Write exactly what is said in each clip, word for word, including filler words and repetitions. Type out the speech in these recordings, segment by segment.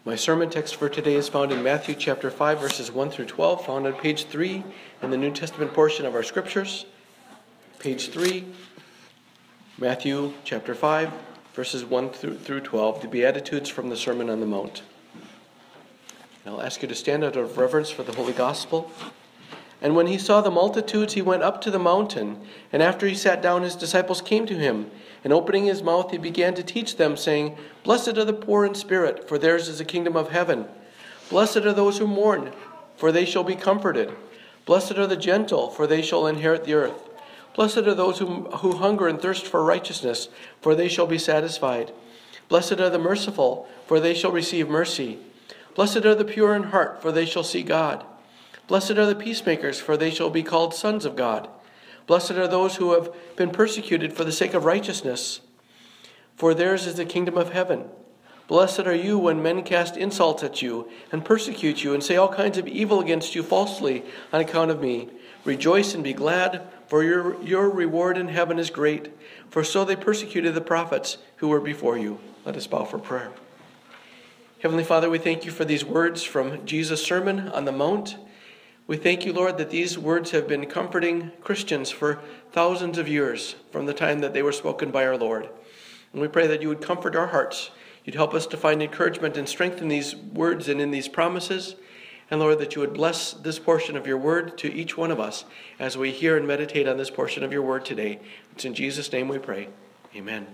My sermon text for today is found in Matthew chapter five, verses one through twelve, found on page three in the New Testament portion of our scriptures. Page three, Matthew chapter five, verses one through twelve, the Beatitudes from the Sermon on the Mount. And I'll ask you to stand out of reverence for the Holy Gospel. And when he saw the multitudes, he went up to the mountain, and after he sat down, his disciples came to him. And opening his mouth, he began to teach them, saying, Blessed are the poor in spirit, for theirs is the kingdom of heaven. Blessed are those who mourn, for they shall be comforted. Blessed are the gentle, for they shall inherit the earth. Blessed are those who, who hunger and thirst for righteousness, for they shall be satisfied. Blessed are the merciful, for they shall receive mercy. Blessed are the pure in heart, for they shall see God. Blessed are the peacemakers, for they shall be called sons of God. Blessed are those who have been persecuted for the sake of righteousness, for theirs is the kingdom of heaven. Blessed are you when men cast insults at you and persecute you and say all kinds of evil against you falsely on account of me. Rejoice and be glad, for your, your reward in heaven is great. For so they persecuted the prophets who were before you. Let us bow for prayer. Heavenly Father, we thank you for these words from Jesus' Sermon on the Mount. We thank you, Lord, that these words have been comforting Christians for thousands of years from the time that they were spoken by our Lord. And we pray that you would comfort our hearts. You'd help us to find encouragement and strength in these words and in these promises. And Lord, that you would bless this portion of your word to each one of us as we hear and meditate on this portion of your word today. It's in Jesus' name we pray. Amen.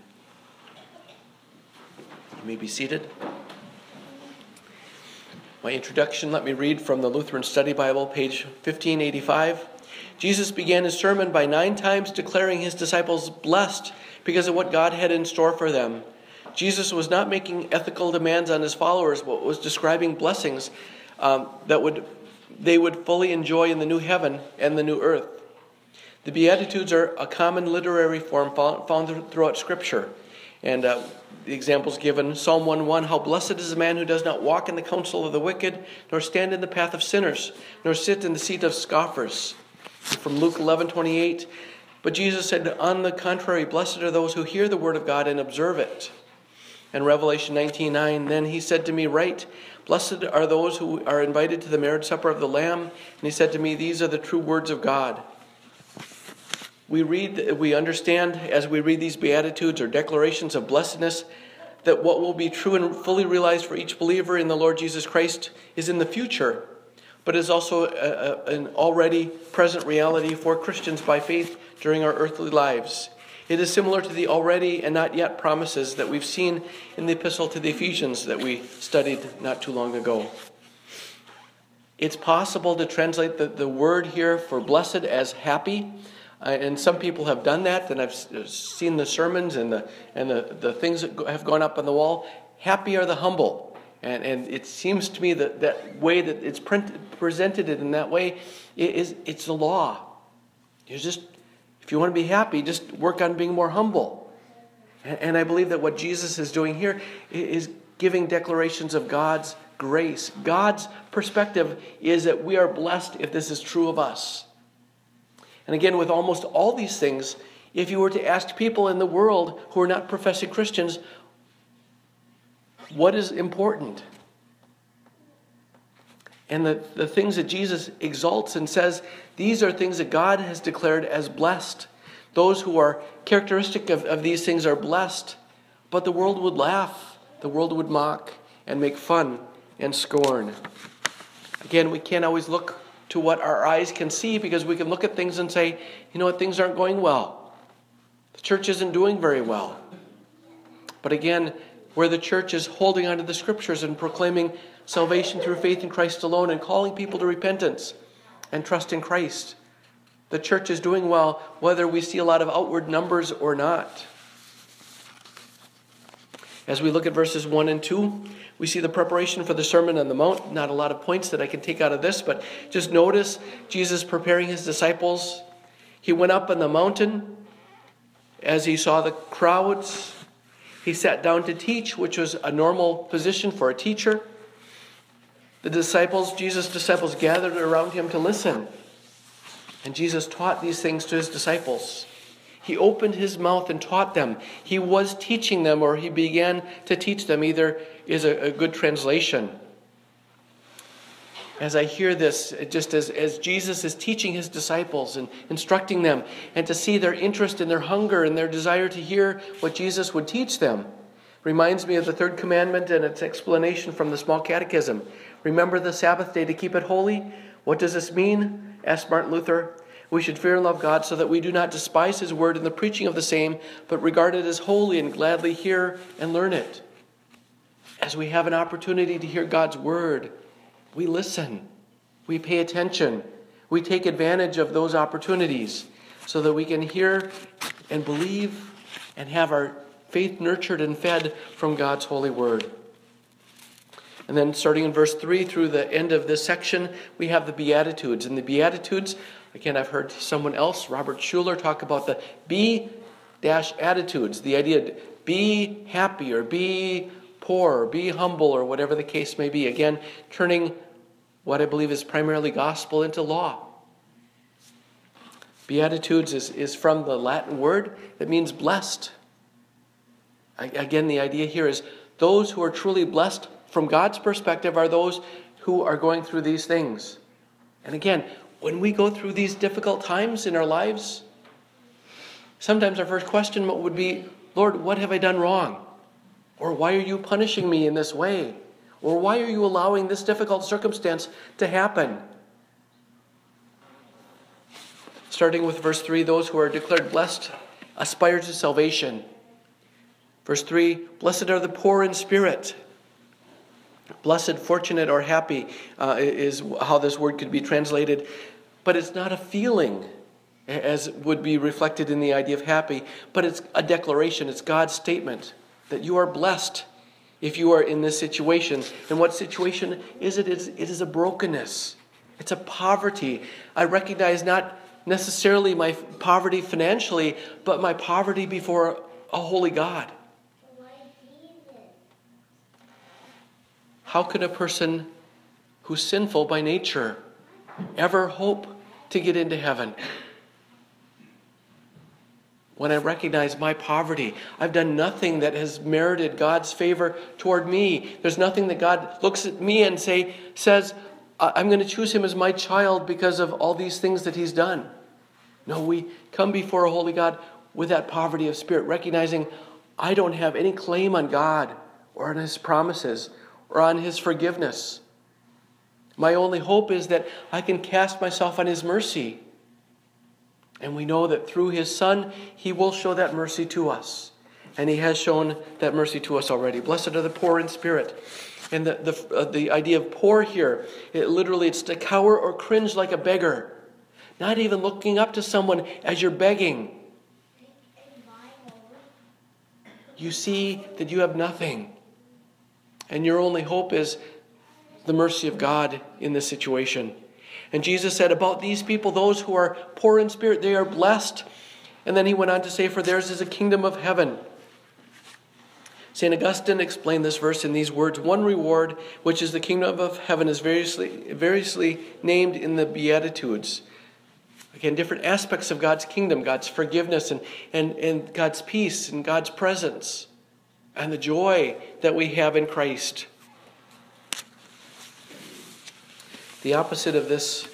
You may be seated. My introduction, let me read from the Lutheran Study Bible, page fifteen eighty-five. Jesus began his sermon by nine times declaring his disciples blessed because of what God had in store for them. Jesus was not making ethical demands on his followers, but was describing blessings um, that would they would fully enjoy in the new heaven and the new earth. The Beatitudes are a common literary form found, found throughout Scripture. And uh, the examples given, Psalm one one, how blessed is the man who does not walk in the counsel of the wicked, nor stand in the path of sinners, nor sit in the seat of scoffers. And from Luke eleven twenty-eight, but Jesus said, on the contrary, blessed are those who hear the word of God and observe it. And Revelation nineteen nine, then he said to me, write, blessed are those who are invited to the marriage supper of the Lamb. And he said to me, these are the true words of God. We read, we understand as we read these Beatitudes or declarations of blessedness that what will be true and fully realized for each believer in the Lord Jesus Christ is in the future, but is also a, a, an already present reality for Christians by faith during our earthly lives. It is similar to the already and not yet promises that we've seen in the epistle to the Ephesians that we studied not too long ago. It's possible to translate the, the word here for blessed as happy. Uh, and some people have done that, and I've seen the sermons and the and the, the things that have gone up on the wall. Happy are the humble. And and it seems to me that that way that it's print, presented it in that way is it's the law. You just, if you want to be happy, just work on being more humble. And, and I believe that what Jesus is doing here is giving declarations of God's grace. God's perspective is that we are blessed if this is true of us. And again, with almost all these things, if you were to ask people in the world who are not professing Christians, what is important? And the, the things that Jesus exalts and says, these are things that God has declared as blessed. Those who are characteristic of, of these things are blessed. But the world would laugh, the world would mock and make fun and scorn. Again, we can't always look to what our eyes can see, because we can look at things and say, you know what, things aren't going well. The church isn't doing very well. But again, where the church is holding onto the Scriptures and proclaiming salvation through faith in Christ alone and calling people to repentance and trust in Christ, the church is doing well, whether we see a lot of outward numbers or not. As we look at verses one and two, we see the preparation for the Sermon on the Mount. Not a lot of points that I can take out of this, but just notice Jesus preparing his disciples. He went up on the mountain as he saw the crowds. He sat down to teach, which was a normal position for a teacher. The disciples, Jesus' disciples, gathered around him to listen. And Jesus taught these things to his disciples. He opened his mouth and taught them. He was teaching them, or he began to teach them. Either is a, a good translation. As I hear this, just as, as Jesus is teaching his disciples and instructing them, and to see their interest and their hunger and their desire to hear what Jesus would teach them, reminds me of the third commandment and its explanation from the Small Catechism. Remember the Sabbath day to keep it holy. What does this mean? Asked Martin Luther. We should fear and love God so that we do not despise his word in the preaching of the same, but regard it as holy and gladly hear and learn it. As we have an opportunity to hear God's word, we listen, we pay attention, we take advantage of those opportunities so that we can hear and believe and have our faith nurtured and fed from God's holy word. And then starting in verse three through the end of this section, we have the Beatitudes. And the Beatitudes, again, I've heard someone else, Robert Schuller, talk about the be-attitudes, the idea of be happy or be poor or be humble or whatever the case may be. Again, turning what I believe is primarily gospel into law. Beatitudes is, is from the Latin word that means blessed. Again, the idea here is those who are truly blessed from God's perspective are those who are going through these things. And again, when we go through these difficult times in our lives, sometimes our first question would be, Lord, what have I done wrong? Or why are you punishing me in this way? Or why are you allowing this difficult circumstance to happen? Starting with verse three, those who are declared blessed aspire to salvation. Verse three, blessed are the poor in spirit. Blessed, fortunate, or happy uh, is how this word could be translated. But it's not a feeling, as would be reflected in the idea of happy, but it's a declaration. It's God's statement that you are blessed if you are in this situation. And what situation is it? It is, it is a brokenness. It's a poverty. I recognize not necessarily my poverty financially, but my poverty before a holy God. How can a person who's sinful by nature ever hope to get into heaven? When I recognize my poverty, I've done nothing that has merited God's favor toward me. There's nothing that God looks at me and say says, I'm going to choose him as my child because of all these things that he's done. No, we come before a holy God with that poverty of spirit, recognizing I don't have any claim on God or on his promises or on his forgiveness. My only hope is that I can cast myself on his mercy. And we know that through his Son, he will show that mercy to us. And he has shown that mercy to us already. Blessed are the poor in spirit. And the, the, uh, the idea of poor here, it literally it's to cower or cringe like a beggar. Not even looking up to someone as you're begging. You see that you have nothing. And your only hope is the mercy of God in this situation. And Jesus said about these people, those who are poor in spirit, they are blessed. And then he went on to say, for theirs is a kingdom of heaven. Saint Augustine explained this verse in these words, one reward, which is the kingdom of heaven, is variously, variously named in the Beatitudes. Again, different aspects of God's kingdom, God's forgiveness and, and, and God's peace and God's presence and the joy that we have in Christ. The opposite of this,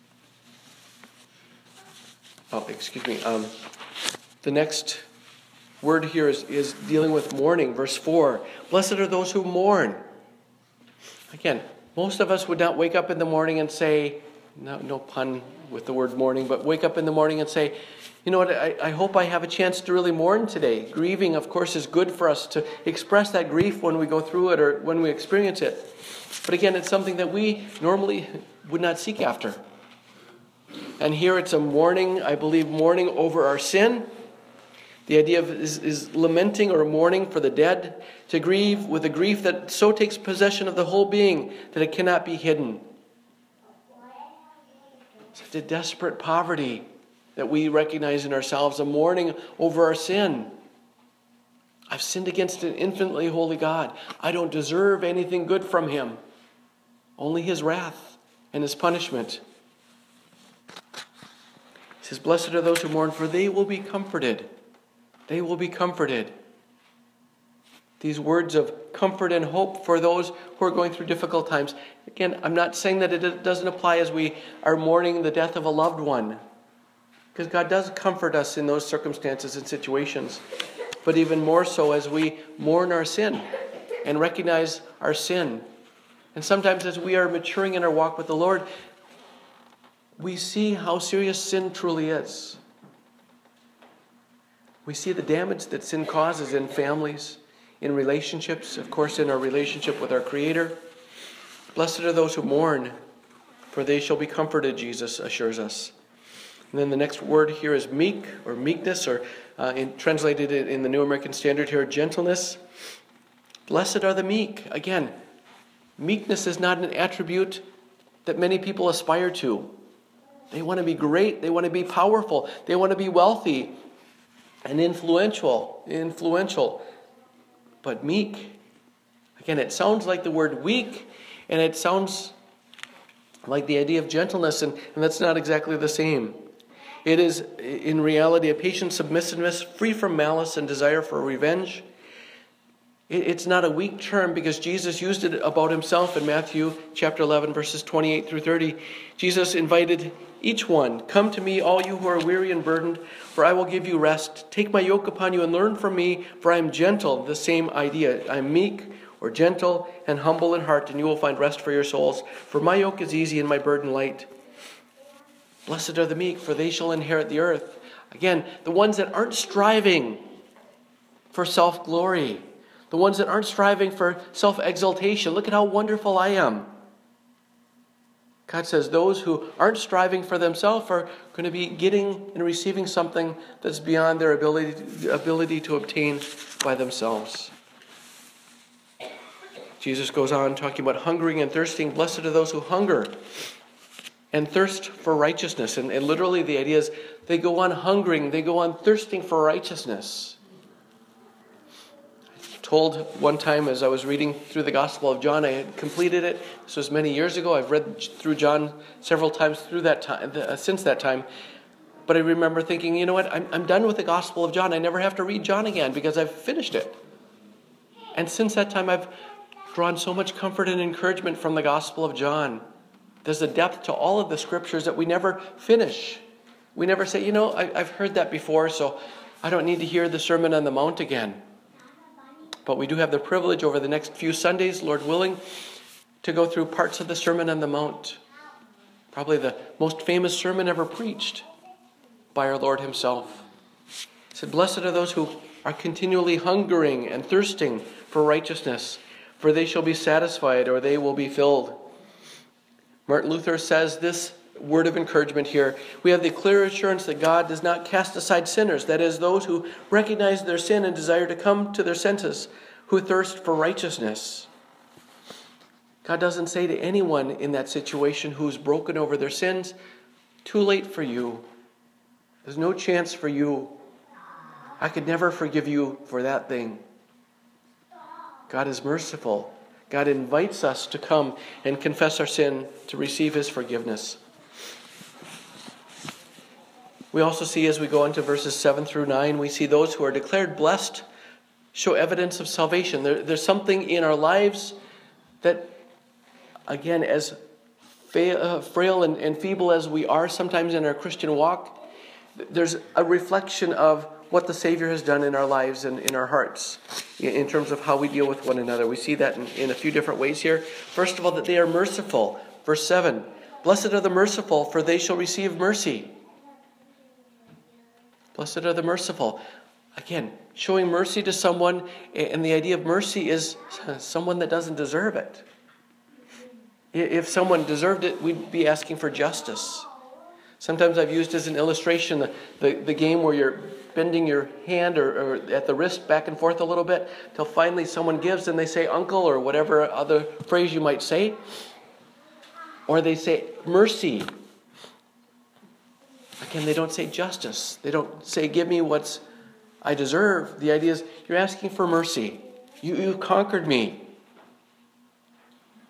oh, excuse me, um, the next word here is, is dealing with mourning, verse four. Blessed are those who mourn. Again, most of us would not wake up in the morning and say, no, no pun with the word mourning, but wake up in the morning and say, you know what, I, I hope I have a chance to really mourn today. Grieving, of course, is good for us to express that grief when we go through it or when we experience it. But again, it's something that we normally would not seek after. And here it's a mourning, I believe, mourning over our sin. The idea of is, is lamenting or mourning for the dead, to grieve with a grief that so takes possession of the whole being that it cannot be hidden. Such a desperate poverty that we recognize in ourselves, a mourning over our sin. I've sinned against an infinitely holy God. I don't deserve anything good from him. Only his wrath and his punishment. says, blessed are those who mourn, for they will be comforted. They will be comforted. These words of comfort and hope for those who are going through difficult times. Again, I'm not saying that it doesn't apply as we are mourning the death of a loved one, because God does comfort us in those circumstances and situations. But even more so as we mourn our sin and recognize our sin. And sometimes as we are maturing in our walk with the Lord, we see how serious sin truly is. We see the damage that sin causes in families, in relationships, of course in our relationship with our Creator. Blessed are those who mourn, for they shall be comforted, Jesus assures us. And then the next word here is meek, or meekness, or uh, in, translated in the New American Standard here, gentleness. Blessed are the meek. Again, meekness is not an attribute that many people aspire to. They want to be great. They want to be powerful. They want to be wealthy and influential. Influential. But meek, again, it sounds like the word weak, and it sounds like the idea of gentleness, and, and that's not exactly the same. It is, in reality, a patient submissiveness, free from malice and desire for revenge. It, it's not a weak term because Jesus used it about himself in Matthew chapter eleven, verses twenty-eight through thirty. Jesus invited each one, come to me, all you who are weary and burdened, for I will give you rest. Take my yoke upon you and learn from me, for I am gentle. The same idea. I am meek or gentle and humble in heart, and you will find rest for your souls. For my yoke is easy and my burden light. Blessed are the meek, for they shall inherit the earth. Again, the ones that aren't striving for self-glory. The ones that aren't striving for self-exaltation. Look at how wonderful I am. God says those who aren't striving for themselves are going to be getting and receiving something that's beyond their ability, ability to obtain by themselves. Jesus goes on talking about hungering and thirsting. Blessed are those who hunger and thirst for righteousness. And, and literally the idea is they go on hungering, they go on thirsting for righteousness. Told one time as I was reading through the Gospel of John, I had completed it. This was many years ago. I've read through John several times through that time, uh, since that time. But I remember thinking, you know what, I'm, I'm done with the Gospel of John. I never have to read John again because I've finished it. And since that time, I've drawn so much comfort and encouragement from the Gospel of John. There's a depth to all of the Scriptures that we never finish. We never say, you know, I, I've heard that before, so I don't need to hear the Sermon on the Mount again. But we do have the privilege over the next few Sundays, Lord willing, to go through parts of the Sermon on the Mount. Probably the most famous sermon ever preached by our Lord himself. He said, blessed are those who are continually hungering and thirsting for righteousness, for they shall be satisfied, or they will be filled. Martin Luther says this word of encouragement here. We have the clear assurance that God does not cast aside sinners, that is, those who recognize their sin and desire to come to their senses, who thirst for righteousness. God doesn't say to anyone in that situation who's broken over their sins, too late for you. There's no chance for you. I could never forgive you for that thing. God is merciful. God invites us to come and confess our sin to receive his forgiveness. We also see as we go into verses seven through nine, we see those who are declared blessed show evidence of salvation. There, there's something in our lives that, again, as frail and, and feeble as we are sometimes in our Christian walk, there's a reflection of what the Savior has done in our lives and in our hearts in terms of how we deal with one another. We see that in, in a few different ways here. First of all, that they are merciful. Verse seven, blessed are the merciful, for they shall receive mercy. Blessed are the merciful. Again, showing mercy to someone, and the idea of mercy is someone that doesn't deserve it. If someone deserved it, we'd be asking for justice. Sometimes I've used as an illustration the, the, the game where you're bending your hand or, or at the wrist back and forth a little bit till finally someone gives and they say uncle or whatever other phrase you might say. Or they say mercy. Again, they don't say justice. They don't say, give me what I deserve. The idea is, you're asking for mercy. You, you conquered me.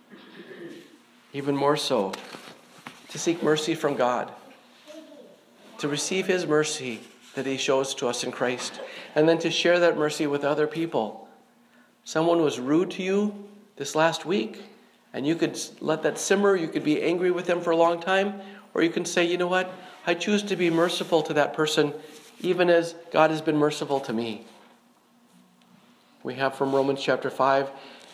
Even more so, to seek mercy from God. to receive his mercy that he shows to us in Christ, and then to share that mercy with other people. Someone was rude to you this last week, and you could let that simmer. You could be angry with them for a long time, or you can say, you know what? I choose to be merciful to that person, even as God has been merciful to me. We have from Romans chapter five,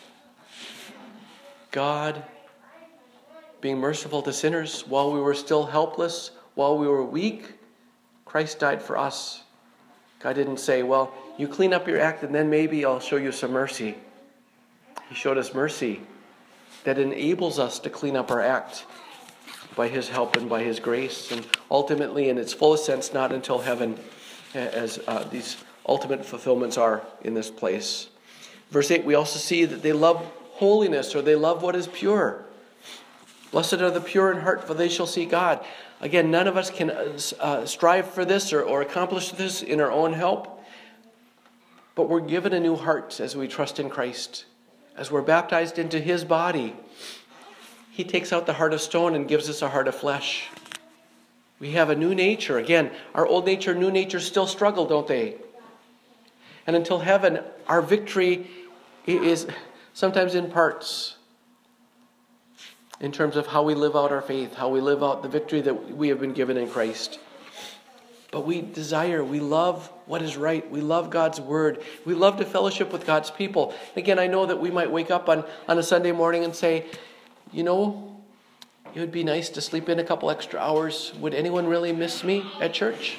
God being merciful to sinners while we were still helpless, while we were weak. Christ died for us. God didn't say, well, you clean up your act and then maybe I'll show you some mercy. He showed us mercy that enables us to clean up our act by his help and by his grace, and ultimately in its fullest sense not until heaven, as uh, these ultimate fulfillments are in this place. Verse eight, we also see that they love holiness, or they love what is pure. Blessed are the pure in heart, for they shall see God. Again, none of us can uh, strive for this or, or accomplish this in our own help, but we're given a new heart as we trust in Christ. As we're baptized into his body, he takes out the heart of stone and gives us a heart of flesh. We have a new nature. Again, our old nature, new nature still struggle, don't they? And until heaven, our victory is sometimes in parts, in terms of how we live out our faith, how we live out the victory that we have been given in Christ. But we desire, we love what is right. We love God's word. We love to fellowship with God's people. Again, I know that we might wake up on, on a Sunday morning and say, you know, it would be nice to sleep in a couple extra hours. Would anyone really miss me at church?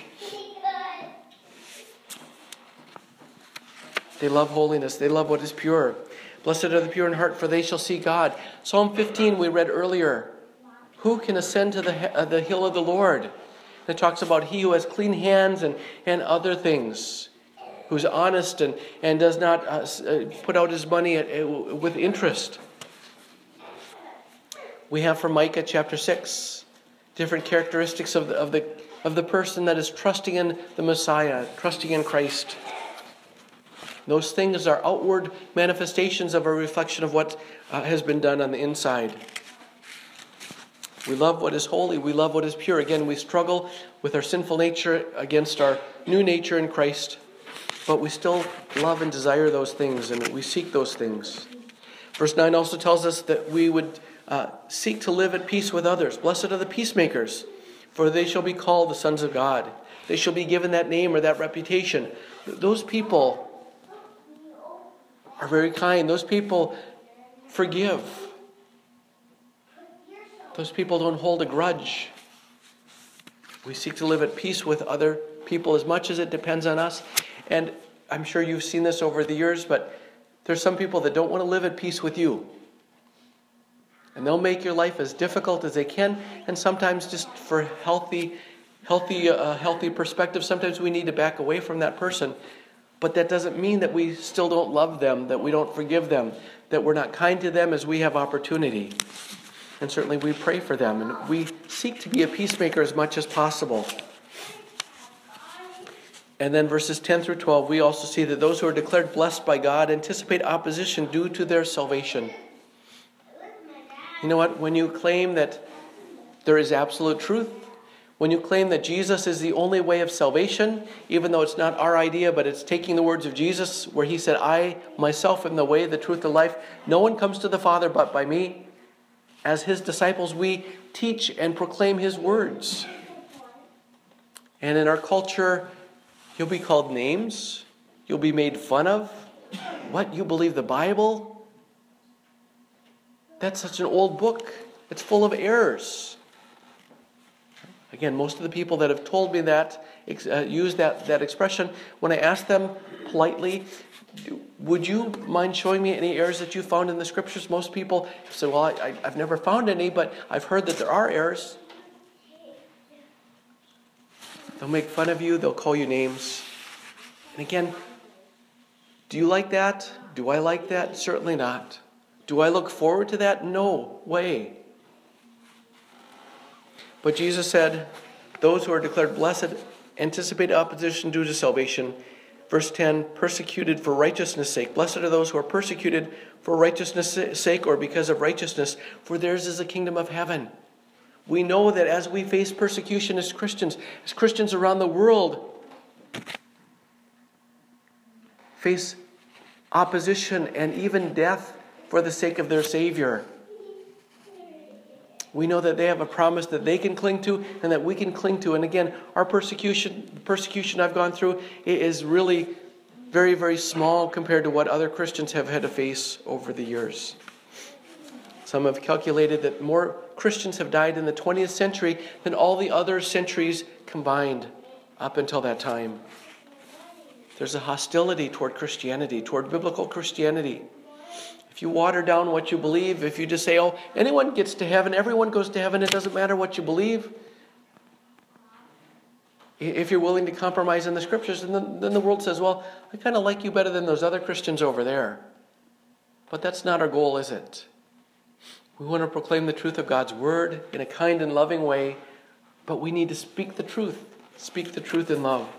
They love holiness. They love what is pure. Blessed are the pure in heart, for they shall see God. Psalm fifteen we read earlier. Who can ascend to the, uh, the hill of the Lord? It talks about he who has clean hands and, and other things, who's honest and, and does not uh, put out his money at, uh, with interest. We have from Micah chapter six different characteristics of the, of the, of the person that is trusting in the Messiah, trusting in Christ. Those things are outward manifestations of a reflection of what uh, has been done on the inside. We love what is holy. We love what is pure. Again, we struggle with our sinful nature against our new nature in Christ, but we still love and desire those things, and we seek those things. Verse nine also tells us that we would uh, seek to live at peace with others. Blessed are the peacemakers, for they shall be called the sons of God. They shall be given that name or that reputation. Those people are very kind. Those people forgive. Those people don't hold a grudge. We seek to live at peace with other people as much as it depends on us. And I'm sure you've seen this over the years, but there's some people that don't want to live at peace with you. And they'll make your life as difficult as they can. And sometimes just for healthy, healthy, uh, healthy perspective, sometimes we need to back away from that person. But that doesn't mean that we still don't love them, that we don't forgive them, that we're not kind to them as we have opportunity. And certainly we pray for them, and we seek to be a peacemaker as much as possible. And then verses ten through twelve, we also see that those who are declared blessed by God anticipate opposition due to their salvation. You know what? When you claim that there is absolute truth, when you claim that Jesus is the only way of salvation, even though it's not our idea, but it's taking the words of Jesus where he said, I myself am the way, the truth, the life. No one comes to the Father but by me. As his disciples, we teach and proclaim his words. And in our culture, you'll be called names. You'll be made fun of. What? You believe the Bible? That's such an old book. It's full of errors. Again, most of the people that have told me that, uh, use that, that expression, when I ask them politely, would you mind showing me any errors that you found in the scriptures? Most people say, well, I, I've never found any, but I've heard that there are errors. They'll make fun of you. They'll call you names. And again, do you like that? Do I like that? Certainly not. Do I look forward to that? No way. But Jesus said, those who are declared blessed anticipate opposition due to salvation. Verse ten, persecuted for righteousness' sake. Blessed are those who are persecuted for righteousness' sake or because of righteousness, for theirs is the kingdom of heaven. We know that as we face persecution as Christians, as Christians around the world face opposition and even death for the sake of their Savior, we know that they have a promise that they can cling to and that we can cling to. And again, our persecution, the persecution I've gone through, it is really very, very small compared to what other Christians have had to face over the years. Some have calculated that more Christians have died in the twentieth century than all the other centuries combined up until that time. There's a hostility toward Christianity, toward biblical Christianity. If you water down what you believe, if you just say, oh, anyone gets to heaven, everyone goes to heaven, it doesn't matter what you believe. If you're willing to compromise in the scriptures, then the, then the world says, well, I kind of like you better than those other Christians over there. But that's not our goal, is it? We want to proclaim the truth of God's word in a kind and loving way, but we need to speak the truth, speak the truth in love.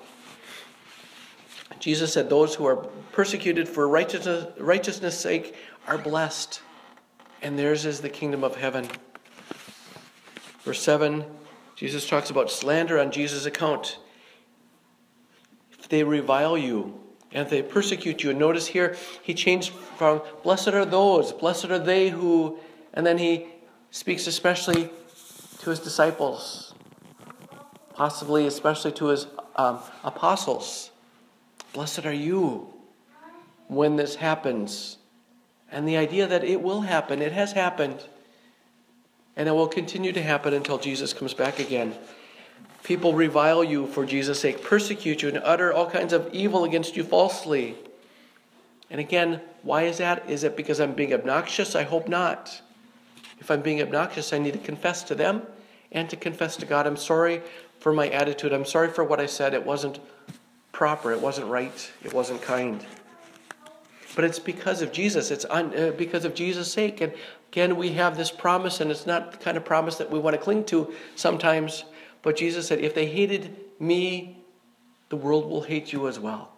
Jesus said those who are persecuted for righteousness, righteousness' sake are blessed, and theirs is the kingdom of heaven. Verse seven, Jesus talks about slander on Jesus' account. If they revile you and if they persecute you, and notice here he changed from blessed are those, blessed are they who, and then he speaks especially to his disciples, possibly especially to his um, apostles. Blessed are you when this happens. And the idea that it will happen, it has happened, and it will continue to happen until Jesus comes back again. People revile you for Jesus' sake, persecute you, and utter all kinds of evil against you falsely. And again, why is that? Is it because I'm being obnoxious? I hope not. If I'm being obnoxious, I need to confess to them and to confess to God. I'm sorry for my attitude. I'm sorry for what I said. It wasn't proper. It wasn't right. It wasn't kind. But it's because of Jesus. It's un, uh, because of Jesus' sake. And again, we have this promise, and it's not the kind of promise that we want to cling to sometimes. But Jesus said, if they hated me, the world will hate you as well.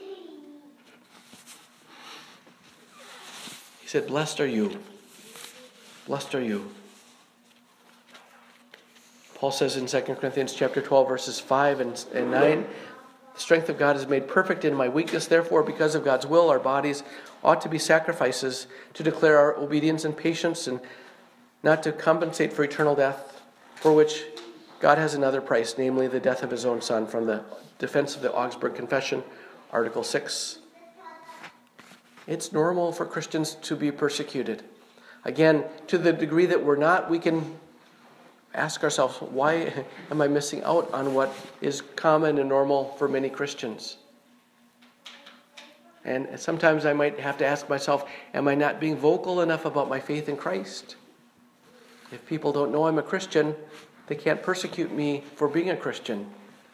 He said, blessed are you. Blessed are you. Paul says in Second Corinthians chapter twelve, verses five and, and nine, the strength of God is made perfect in my weakness. Therefore, because of God's will, our bodies ought to be sacrifices to declare our obedience and patience, and not to compensate for eternal death, for which God has another price, namely the death of his own Son, from the defense of the Augsburg Confession, Article six. It's normal for Christians to be persecuted. Again, to the degree that we're not, we can ask ourselves, why am I missing out on what is common and normal for many Christians? And sometimes I might have to ask myself, am I not being vocal enough about my faith in Christ? If people don't know I'm a Christian, they can't persecute me for being a Christian.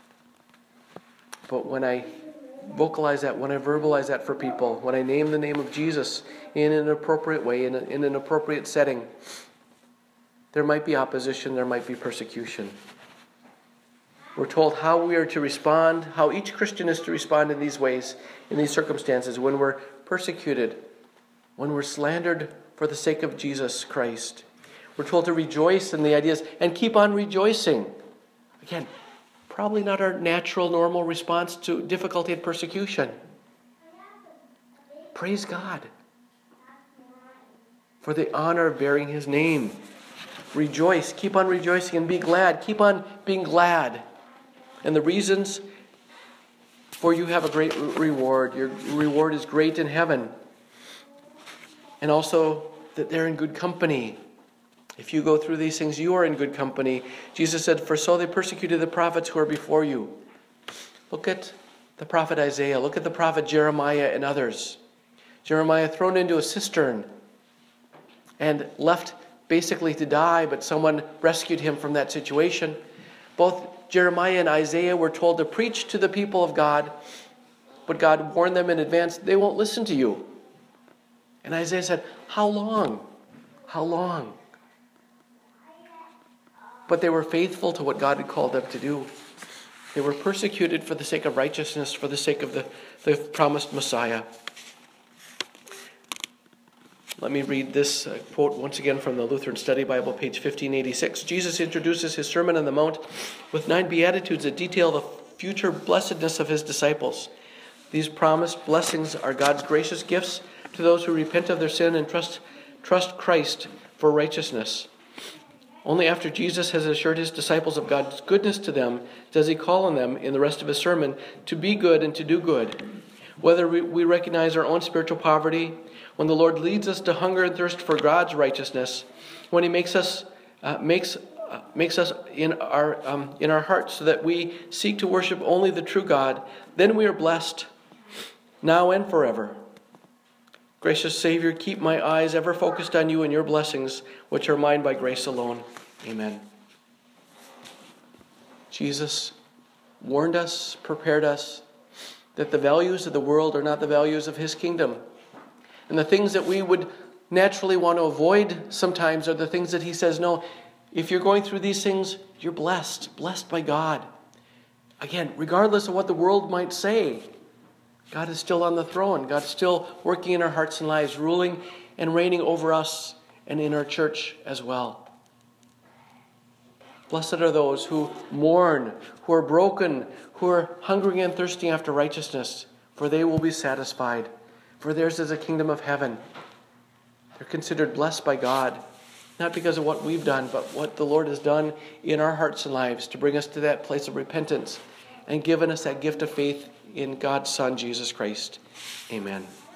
But when I vocalize that, when I verbalize that for people, when I name the name of Jesus in an appropriate way, in, a, in an appropriate setting, there might be opposition, there might be persecution. We're told how we are to respond, how each Christian is to respond in these ways, in these circumstances, when we're persecuted, when we're slandered for the sake of Jesus Christ. We're told to rejoice in the ideas and keep on rejoicing. Again, probably not our natural, normal response to difficulty and persecution. Praise God for the honor of bearing his name. Rejoice, keep on rejoicing and be glad. Keep on being glad. And the reasons for you have a great reward. Your reward is great in heaven. And also that they're in good company. If you go through these things, you are in good company. Jesus said, for so they persecuted the prophets who are before you. Look at the prophet Isaiah. Look at the prophet Jeremiah and others. Jeremiah thrown into a cistern and left basically to die, but someone rescued him from that situation. Both Jeremiah and Isaiah were told to preach to the people of God, but God warned them in advance, they won't listen to you. And Isaiah said, how long? How long? But they were faithful to what God had called them to do. They were persecuted for the sake of righteousness, for the sake of the, the promised Messiah. Let me read this uh, quote once again from the Lutheran Study Bible, page fifteen eighty-six. Jesus introduces his Sermon on the Mount with nine Beatitudes that detail the future blessedness of his disciples. These promised blessings are God's gracious gifts to those who repent of their sin and trust, trust Christ for righteousness. Only after Jesus has assured his disciples of God's goodness to them does he call on them in the rest of his sermon to be good and to do good. Whether we recognize our own spiritual poverty, when the Lord leads us to hunger and thirst for God's righteousness, when he makes us uh, makes uh, makes us in our um, in our hearts so that we seek to worship only the true God, then we are blessed now and forever. Gracious Savior, keep my eyes ever focused on you and your blessings, which are mine by grace alone. Amen. Jesus warned us, prepared us, that the values of the world are not the values of his kingdom. And the things that we would naturally want to avoid sometimes are the things that he says, no, if you're going through these things, you're blessed, blessed by God. Again, regardless of what the world might say, God is still on the throne. God is still working in our hearts and lives, ruling and reigning over us and in our church as well. Blessed are those who mourn, who are broken, who are hungering and thirsting after righteousness, for they will be satisfied. For theirs is a kingdom of heaven. They're considered blessed by God, not because of what we've done, but what the Lord has done in our hearts and lives to bring us to that place of repentance and given us that gift of faith in God's Son, Jesus Christ. Amen.